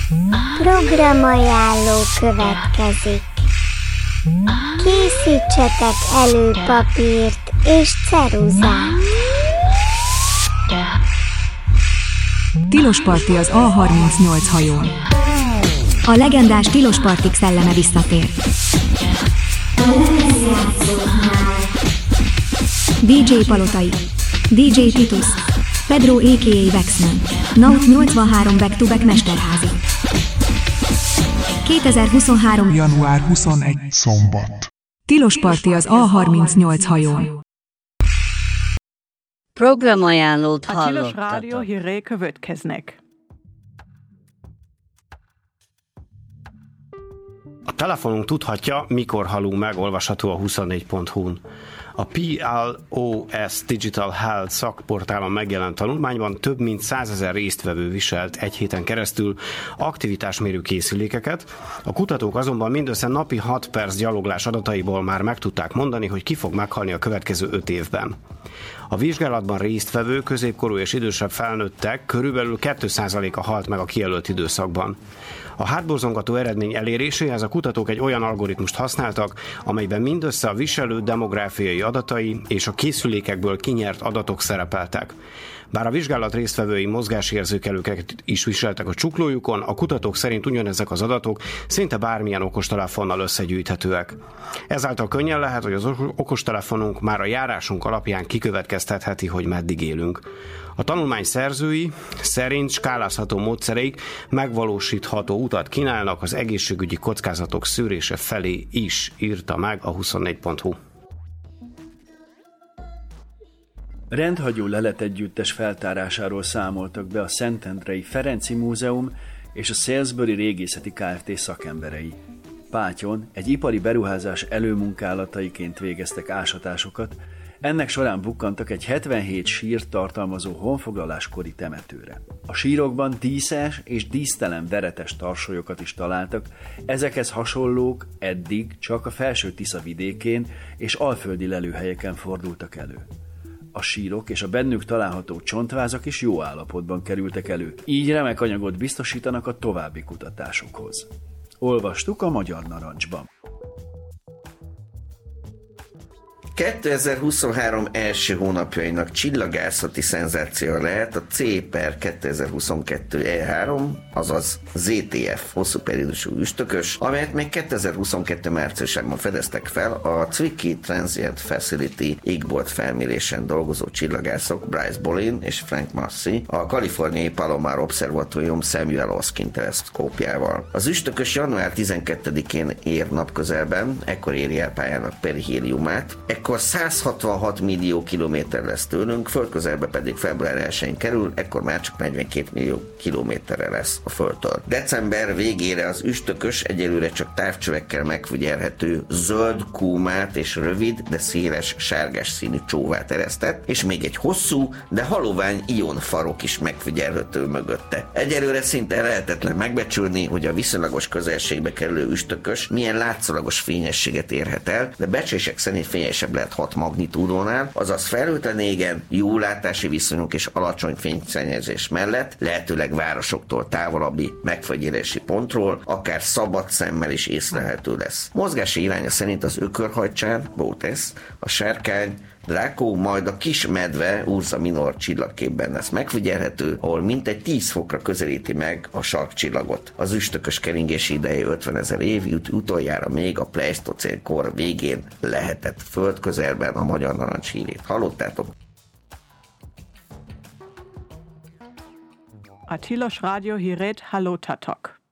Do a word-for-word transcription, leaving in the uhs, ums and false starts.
Programajánló következik. Készítsetek elő papírt és ceruzát. Tilos Parti az á harmincnyolc hajón. A legendás Tilos Partik szelleme visszatér. dé dzsé Palotai, dé dzsé Titus, Pedro á ká á Vexman, Naut nyolcvanhárom back-to-back Mesterházi. kétezer-huszonhárom. január huszonegyedike. Szombat. Tilos Parti az á harmincnyolc hajón. Programajánlót A Tilos hallottatok. Rádió hírei következnek. A telefonunk tudhatja, mikor halunk meg, olvasható a huszonnégy pont hu-n. A pé el o es Digital Health szakportálon megjelent tanulmányban több mint százezer résztvevő viselt egy héten keresztül aktivitásmérő készülékeket. A kutatók azonban mindössze napi hat perc gyaloglás adataiból már meg tudták mondani, hogy ki fog meghalni a következő öt évben. A vizsgálatban résztvevő középkorú és idősebb felnőttek körülbelül két százaléka halt meg a kijelölt időszakban. A hátborzongató eredmény eléréséhez a kutatók egy olyan algoritmust használtak, amelyben mindössze a viselő demográfiai adatai és a készülékekből kinyert adatok szerepeltek. Bár a vizsgálat résztvevői mozgásérzékelőket is viseltek a csuklójukon, a kutatók szerint ugyanezek az adatok szinte bármilyen okostelefonnal összegyűjthetőek. Ezáltal könnyen lehet, hogy az okostelefonunk már a járásunk alapján kikövetkeztetheti, hogy meddig élünk. A tanulmány szerzői szerint skálázható módszereik megvalósítható utat kínálnak az egészségügyi kockázatok szűrése felé is, írta meg a huszonnégy pont hu. Rendhagyó leletegyüttes feltárásáról számoltak be a Szentendrei Ferenci Múzeum és a Salisbury Régészeti Kft. Szakemberei. Pátyon egy ipari beruházás előmunkálataiként végeztek ásatásokat, ennek során bukkantak egy hetvenhét sírt tartalmazó honfoglaláskori temetőre. A sírokban díszes és dísztelen veretes tarsolyokat is találtak, ezekhez hasonlók eddig csak a felső Tisza vidékén és alföldi lelőhelyeken fordultak elő. A sírok és a bennük található csontvázak is jó állapotban kerültek elő, így remek anyagot biztosítanak a további kutatásokhoz. Olvastuk a Magyar Narancsban. kétezer-huszonhárom első hónapjainak csillagászati szenzációja lehet a C per kétezer-huszonkettő E három, azaz zé té ef hosszú periódusú üstökös, amelyet még kétezer-huszonkettő márciusában fedeztek fel a Zwicky Transient Facility égbolt felmérésen dolgozó csillagászok Bryce Bolin és Frank Massey a kaliforniai Palomar Observatorium Samuel Oskin teleszkópjával. Az üstökös január tizenkettedikén ér napközelben, ekkor éri el pályának perihéliumát, ekkor száz hatvanhat millió kilométer lesz tőlünk, földközelbe pedig február elsején kerül, ekkor már csak negyvenkét millió kilométerre lesz a Földtől. December végére az üstökös egyelőre csak távcsövekkel megfigyelhető zöld kúmát és rövid, de széles sárgás színű csóvát eresztett, és még egy hosszú, de halovány ionfarok is megfigyelhető mögötte. Egyelőre szinte lehetetlen megbecsülni, hogy a viszonylagos közelségbe kerülő üstökös milyen látszólagos fényességet érhet el, de becslések szerint fényesebb lehet hat magnitúdónál, azaz felhőtlen égen, jó látási viszonyok és alacsony fényszennyezés mellett, lehetőleg városoktól távolabbi megfigyelési pontról, akár szabad szemmel is észlelhető lesz. Mozgási iránya szerint az ökörhajcsán, Bótesz, a sárkány, Draco, majd a kis medve Ursa Minor csillagképben lesz megfigyelhető, ahol mintegy tíz fokra közelíti meg a sarkcsillagot. Az üstökös keringési ideje ötvenezer év, utoljára még a pleisztocén kor végén lehetett földközelben. A Magyar Narancs hírét hallottátok. A Tilos Rádió hírét hallottatok.